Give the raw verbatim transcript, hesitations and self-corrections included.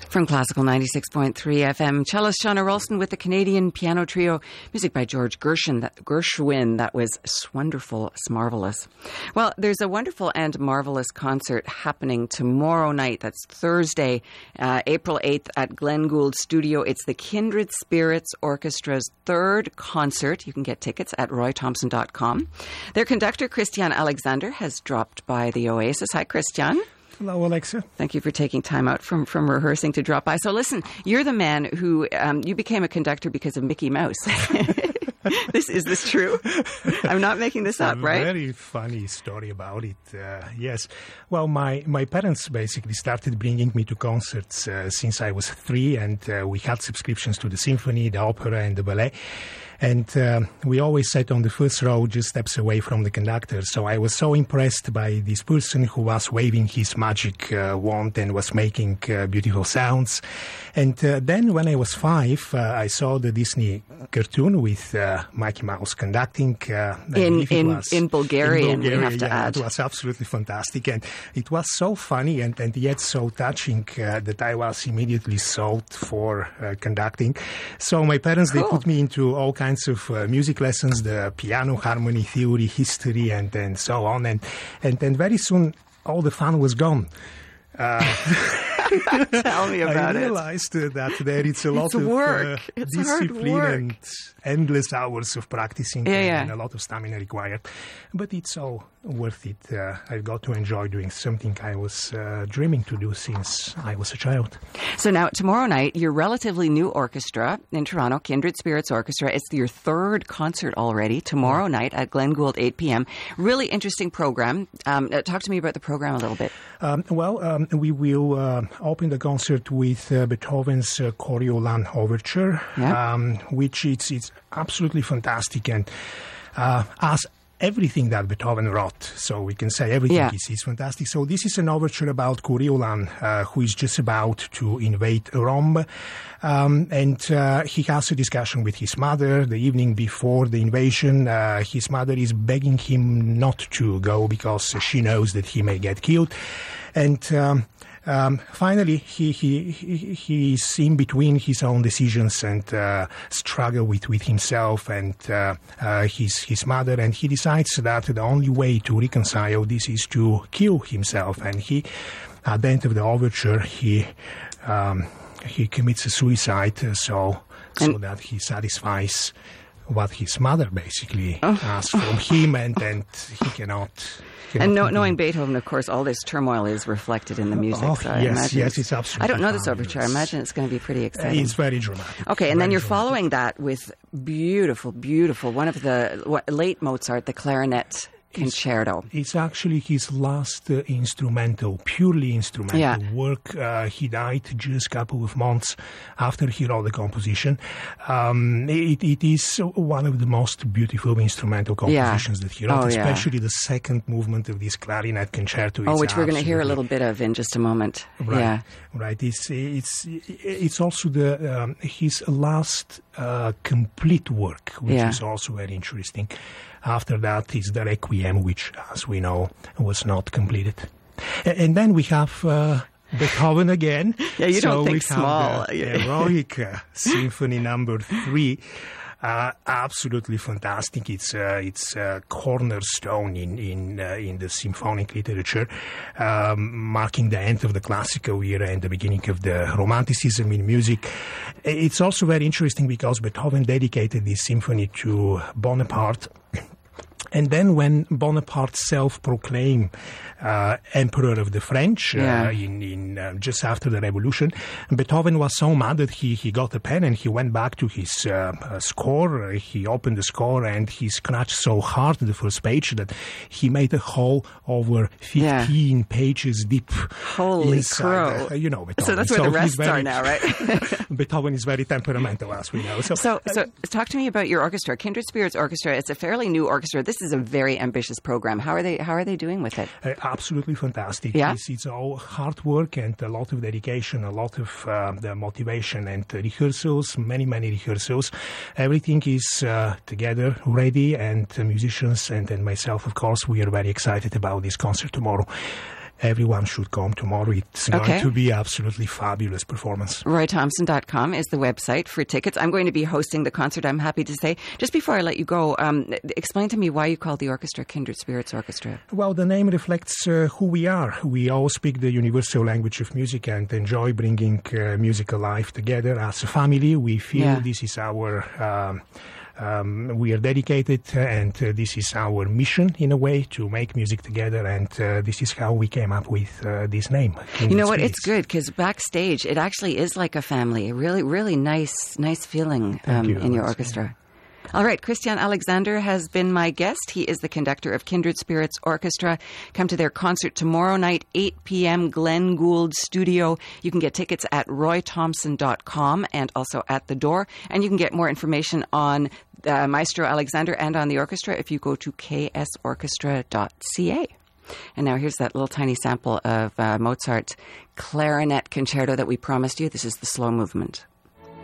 From Classical ninety-six point three F M, cellist Shauna Ralston with the Canadian Piano Trio, music by George Gershwin. That, Gershwin, that was wonderful, marvelous. Well, there's a wonderful and marvelous concert happening tomorrow night. That's Thursday, uh, April eighth at Glenn Gould Studio. It's the Kindred Spirits Orchestra's third concert. You can get tickets at roy thompson dot com. Their conductor, Christian Alexander, has dropped by the Oasis. Hi, Christian. Hello, Alexa. Thank you for taking time out from, from rehearsing to drop by. So listen, you're the man who, um, you became a conductor because of Mickey Mouse. This is this true? I'm not making this up, right? A very funny story about it. Uh, yes. Well, my, my parents basically started bringing me to concerts uh, since I was three, and uh, we had subscriptions to the symphony, the opera, and the ballet. And uh, we always sat on the first row, just steps away from the conductor. So I was so impressed by this person who was waving his magic uh, wand and was making uh, beautiful sounds. And uh, then when I was five, uh, I saw the Disney cartoon with uh, Mickey Mouse conducting. Uh, in in, was, in Bulgarian, in Bulgaria, we have to yeah, add. It was absolutely fantastic. And it was so funny and, and yet so touching uh, that I was immediately sold for uh, conducting. So my parents, Cool. they put me into all kinds of uh, music lessons, the piano, harmony, theory, history, and, and so on. And, and then very soon, all the fun was gone. Uh, Tell me about I it. realized uh, that there is a lot It's of work. uh, It's hard discipline work. and endless hours of practicing Yeah, and, yeah. and a lot of stamina required. But it's all worth it. Uh, I've got to enjoy doing something I was uh, dreaming to do since I was a child. So now, tomorrow night, your relatively new orchestra in Toronto, Kindred Spirits Orchestra, it's your third concert already, tomorrow night at Glenn Gould, eight p.m. Really interesting program. Um, uh, talk to me about the program a little bit. Um, well, um, we will uh, open the concert with uh, Beethoven's uh, Coriolan Overture, Yeah. um, which it's, it's absolutely fantastic and uh, as everything that Beethoven wrote, so we can say everything Yeah. is, is fantastic. So this is an overture about Coriolan, uh, who is just about to invade Rome. Um, and uh, he has a discussion with his mother the evening before the invasion. Uh, his mother is begging him not to go because she knows that he may get killed. And um, um, finally, he, he, he, he's in between his own decisions and uh, struggle with, with himself and uh, uh, his, his mother. And he decides that the only way to reconcile this is to kill himself. And he, at the end of the overture, he... Um, he commits a suicide uh, so so And- that he satisfies what his mother basically Oh. asks from him, and, and he cannot. cannot And know, continue. knowing Beethoven, of course, all this turmoil is reflected in the music. Oh, so I yes, imagine yes, it's absolutely I don't know this overture. I fabulous. imagine it's going to be pretty exciting. It's very dramatic. Okay, and then Very you're dramatic. following that with beautiful, beautiful, one of the what, late Mozart, the clarinet concerto. It's actually his last uh, instrumental, purely instrumental Yeah. work. Uh, he died just a couple of months after he wrote the composition. Um, it, it is one of the most beautiful instrumental compositions Yeah. that he wrote, Oh, yeah. especially the second movement of this clarinet concerto. Oh, It's which we're going to hear a absolutely- little bit of in just a moment. Right, Yeah. right. It's it's it's also the um, his last uh, complete work, which Yeah. is also very interesting. After that is the Requiem, which, as we know, was not completed. A- And then we have uh, Beethoven again. Yeah, you so don't think we small. have the Heroic uh, Symphony Number Three. Uh, absolutely fantastic. It's uh, it's a cornerstone in in uh, in the symphonic literature, um, marking the end of the classical era and the beginning of the Romanticism in music. It's also very interesting because Beethoven dedicated this symphony to Bonaparte. And then when Bonaparte self-proclaimed uh, Emperor of the French uh, Yeah. in, in uh, just after the Revolution, Beethoven was so mad that he, he got a pen and he went back to his uh, uh, score. Uh, he opened the score and he scratched so hard the first page that he made a hole over fifteen Yeah. pages deep. Holy inside, crow. Uh, you know Beethoven. So that's where the he's rests very- are now, right? Beethoven is very temperamental, as we know. So, So, so talk to me about your orchestra, Kindred Spirits Orchestra. It's a fairly new orchestra. This is a very ambitious program. How are they? How are they doing with it? Uh, absolutely fantastic. Yeah? It's, it's all hard work and a lot of dedication, a lot of uh, the motivation and uh, rehearsals, many, many rehearsals. Everything is uh, together, ready, and uh, musicians and, and myself, of course, we are very excited about this concert tomorrow. everyone should come tomorrow. It's going Okay. to be absolutely fabulous performance. roy thompson dot com is the website for tickets. I'm going to be hosting the concert, I'm happy to say. Just before I let you go, um, explain to me why you called the orchestra Kindred Spirits Orchestra. Well, the name reflects uh, who we are. We all speak the universal language of music and enjoy bringing uh, music alive together as a family. We feel Yeah. this is our... Um, Um, we are dedicated, uh, and uh, this is our mission in a way, to make music together, and uh, this is how we came up with uh, this name. Kindred You know what? Spirits. It's good because backstage, it actually is like a family. A really, really nice, nice feeling um, you, in your Alex. orchestra. All right, Christian Alexander has been my guest. He is the conductor of Kindred Spirits Orchestra. Come to their concert tomorrow night, eight p.m., Glenn Gould Studio. You can get tickets at roy thompson dot com and also at the door. And you can get more information on uh, Maestro Alexander and on the orchestra if you go to k s orchestra dot c a. And now here's that little tiny sample of uh, Mozart's clarinet concerto that we promised you. This is the slow movement.